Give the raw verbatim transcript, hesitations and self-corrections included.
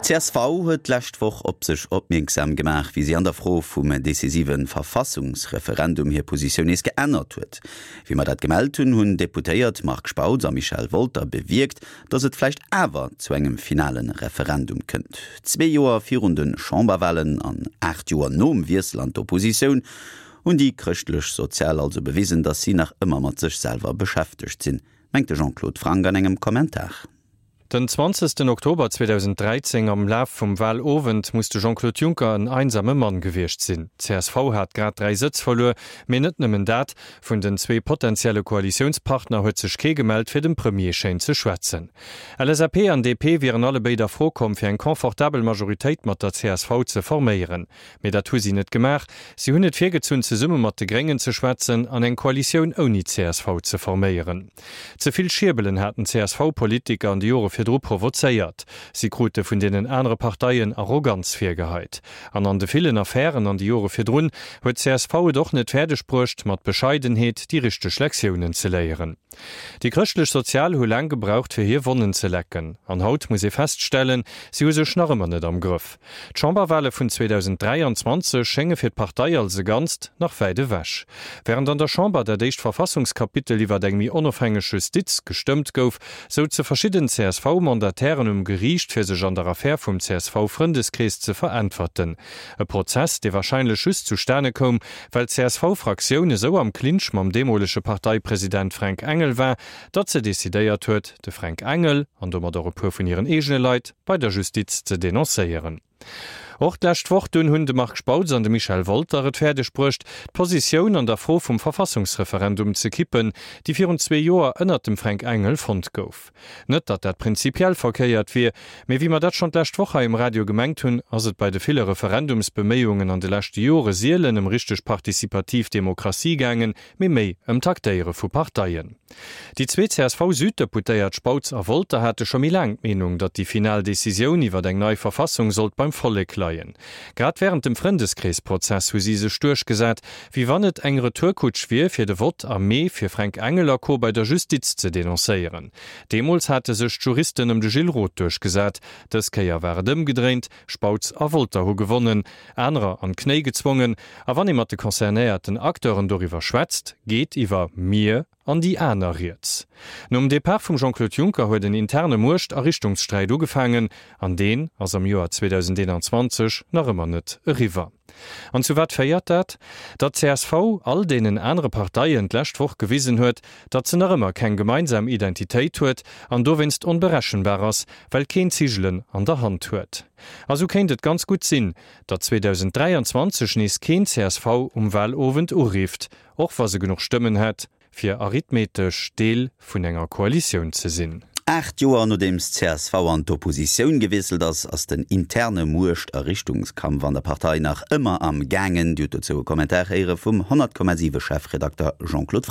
C S V huet lächtwoch op sech opmerksam gemacht, wie sie an der Frau vum decisiven Verfassungsreferendum hier Positiones geändert huet. Wie man dat gemeldet hun hunn Deputéiert Mark Spauz a Michel Wolter bewirkt, dats et flecht awer zu engem finalen Referendum kënnt. Zwei Joer virrunden Chamberwahlen an acht Joer nom Wiesland Opposition und die christlech sozial also bewiesen, dass sie nach immer mat sech selber beschäftigt sinn, meinte Jean-Claude Frank an engem Kommentar. Den zwanzigsten Oktober zweitausenddreizehn am Laf vum Wahlowend musste Jean-Claude Juncker en einsame Mann gewircht sinn. C S V hat grad drei Sitz verloren, mir net nëmmen dat vun den zwei potenzielle Koalitionspartner huet sech ke gemeldt fir den Premierschein ze schwätzen. L S A P an D P wären alle beider vorkom fir eng komfortabel Majoritéit mat der C S V ze formieren. Me dat hu sie net gemach, sie hunn net virgezun ze summe mat de Grengen ze schwätzen an eng Koalition oni C S V ze formieren. Zuviel Schirbelen hatten C S V-Politiker an die Jore fir Dr provozeiert. Sie krute vun denen andere Parteien Arroganzfirgeheit. An an de vielen Affären an die Jore fir Drun huet C S V doch net Pferdesprcht mat Bescheidenheet die richchte Schlektionen ze leieren. Die christlech Sozial hu lang gebraucht fir hier Wonnen ze lecken. An Haut muss sie feststellen, sie hu sech nachmmer net am Griff. Chamberwahle vun zweitausenddreiundzwanzig schenge fir d' Partei als ganz nach Weide wäsch. Während an der Chamber der deicht Verfassungskapitel iwwer eng mi onofhängeg Justiz gestimmt gouf, so ze verschieden C S V-Mandatären um Gericht fir sech an der Affär vum C S V-Freundeskreis ze verantworten. E Prozess, de wahrscheinlich schüss zu Sterne kom, weil C S V-Fraktionune so am Clinch mam demolesche Parteipräsident Frank Engel war, dat ze desideiert huet, de Frank Engel an dommer der Repur vun ihren egene Leiit bei der Justiz ze dennoncéieren. Och d'lächt woch dun hunn de Mark Spauz an de Michel Wolter et Pferdesprcht d'Position an der Fro vum Verfassungsreferendum ze kippen, die virun zwei Joer ënnert dem Frank Engel fond gouf. Net dat dat prinzipiell verkeiert wie, méi wie man dat schon d'lächt woche im Radio gemengt hunn, ass et bei de viele Referendumsbemeungen an de lächte Jore Seelen em richteg partizipativ Demokratie gängen, méi méi em Taktéiere vu Parteiien. Die zwei C S V-Süddeputéiert Spauz a Wolter hatte schon mi lang Menung, dat die Finaldecision iwwer eng neue Verfassung sollt beim Folleg leiien. Grad während dem Freundeskreisprozess hu sie se sturch gesät, wie wann et eng Retourkutsch wie fir de Wort Armee fir Frank Engeler Co bei der Justiz ze dennoncéieren. Demols hatte sech Juristen um de Gilrot durchgesät, des Keier war dem gedreht, Spauz a Wolter ho gewonnen, anrer an Knei gezwungen, a wann immer de konzernéierten Akteuren doriwer schwätzt, geht iwwer mir an die Änerriets. Nom Depart vum Jean-Claude Juncker huet den interne Murcht Errichtungsstreit ugefangen, an den, ass am Joar zweitausendeinundzwanzig, nach ëmmer net riwer. An zu wat feiert dat, dat C S V all denen andere Parteien lächtwoch gewiesen huet, dat ze nach ëmmer kein gemeinsam Identitéit huet, an do winst unberechenbar ass, weil kein Zigelen an der Hand huet. Also kennt et ganz gut sinn, dat zweitausenddreiundzwanzig nies kein C S V um Wahlowend urieft, och was se genug Stimmen hett, fir arithmetisch Deel vun enger Koalition ze sinn. Acht Joer no dems C S V an d'Opposition gewisselt ass ass den interne Murcht Errichtungskampf an der Partei nach immer am Gangen, dut zu Kommentare vum hundert Komma sieben Chefredakteur Jean-Claude